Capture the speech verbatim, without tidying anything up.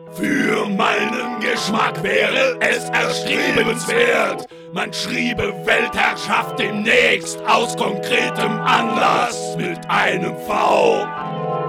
Für meinen Geschmack wäre es erstrebenswert, man schriebe Weltherrschaft demnächst aus konkretem Anlass mit einem V.